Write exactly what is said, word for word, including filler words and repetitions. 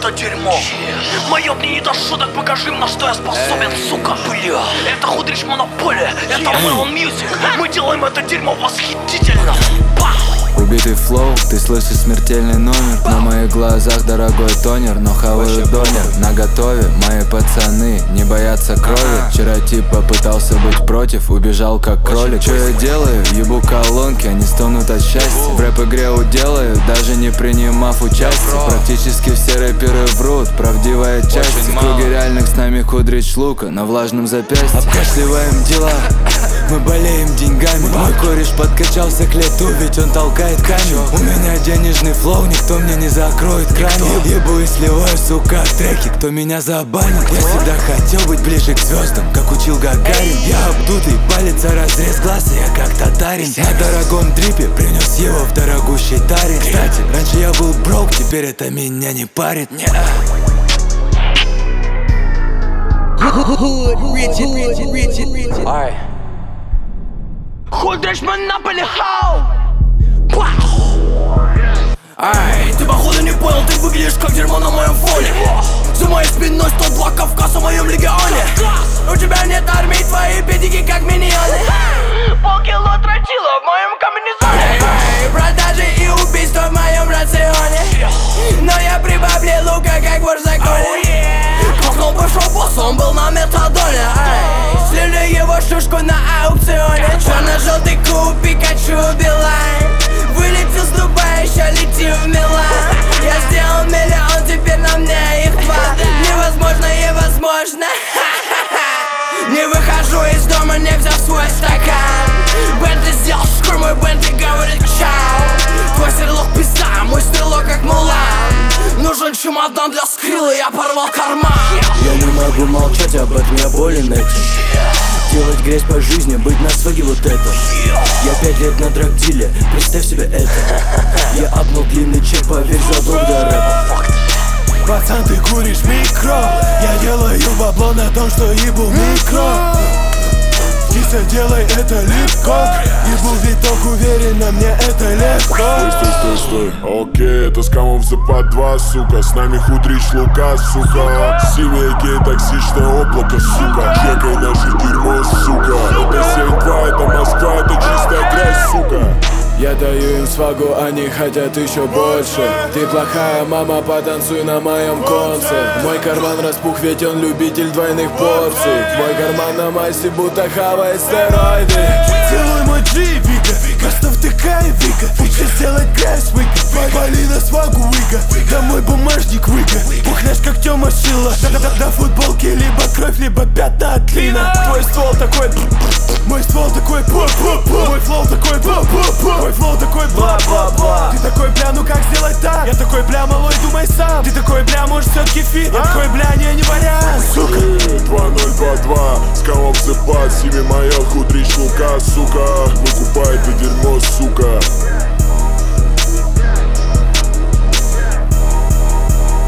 это дерьмо. Мое мне не до шуток, покажи им, на что я способен, сука. Бля, это Худрич Монополия, это Melon Music. Мы делаем это дерьмо восхитительно. Убитый флоу, ты слышишь смертельный номер. На моих глазах дорогой тонер, но хаваю донер. На готове мои пацаны не боятся крови. Вчера тип попытался быть против, убежал как кролик. Что я делаю? Ебу колонки, они стонут от счастья. В рэп-игре уделаю, даже не принимав участие. Практически все рэперы врут, правдивая часть. В круге реальных с нами Худрич Лука на влажном запястье. Обкашливаем дела, мы болеем деньгами. Мой кореш подкачался к лету, ведь он толкает камень. У меня денежный флоу, никто мне не закроет крайне. Ебу и сливаю, сука, треки, кто меня забанит. Я всегда хотел быть ближе к звездам, как учил Гагарин. Я обдутый, палец о разрез глаз, и я как татарин. На дорогом дрипе принес его в дорогущей таре. Кстати, раньше я был брок, теперь это меня не парит. Худрич Монополия, хау! Ай, ты походу не понял, ты выглядишь как дерьмо на моем фоне. За моей спиной сто два Кавказа в моем легионе. У тебя нет армии, твои педики как миньоны. Полкило тротила в моем комбинезоне. Ай, продажи и убийства в моем рационе. Но я прибавлю лука, как вор в законе. Кокнул бывшего босса, он был на метадоне. Ай, слили его шишку на аукционе. Черно-желтый куб, Пикачу, Билайн. Вылетел с Дубая, еще летим в Милан. Я сделал миллион, теперь на мне их два. Невозможно и возможно. Не выхожу из дома, не взяв свой стакан. Бентли сделал шкур, мой Бентли говорит чау. Твой стрелок пизда, мой стрелок как Мулан. Нужен чемодан для скрилла, я порвал карман. Я не могу молчать об этом, я болен этим. Делать грязь по жизни, быть на своге вот это. Я пять лет на драгдиле, представь себе это. Я обнул длинный чек, поверь, задолго до рэпа. Пацан, ты куришь микро. Я делаю бабло на том, что ебу микро. Киса, делай это легко. Ебу виток, уверенно, мне это легко. Стой, стой, стой, стой. Окей, это скамов запад два, сука. С нами Худрич Лука, сука. Синее токсичное облако, сука. Чекай наше дерьмо, сука. Это семь два, это Москва, это чистая грязь, сука. Я даю им свагу, они хотят еще больше. Ты плохая мама, потанцуй на моем конце. Мой карман распух, ведь он любитель двойных порций. Мой карман на массе, будто хавает стероиды. Целуй мой джи, Вика. Просто втыкай, Вика. Хочешь сделать грязь, Вика. Вали на свагу, Вика. Да мой бумажник, Вика. Пухнешь как Тёма Шила. До футболки либо кровь, либо пятна от клина. Твой ствол такой, мой ствол такой, пу-пу-пу. Мой флоу такой, пу-пу-пу. Мой флоу такой бла-бла-бла. Ты такой, бля, ну как сделать так? Я такой, бля, малой, думай сам. Ты такой, бля, может все-таки фит? Я такой, бля, не, не вариант, сука. Два ноль два два, скамов запад, себе моя Худрич Лука, сука. Выкупай это дерьмо, сука.